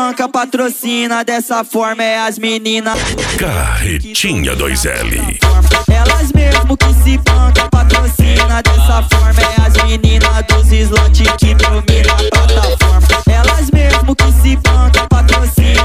banca, patrocina dessa forma é as meninas. Carretinha 2L. Elas mesmo que se banca, patrocina dessa forma é as meninas dos slot que domina a plataforma. Elas mesmo que se banca, patrocina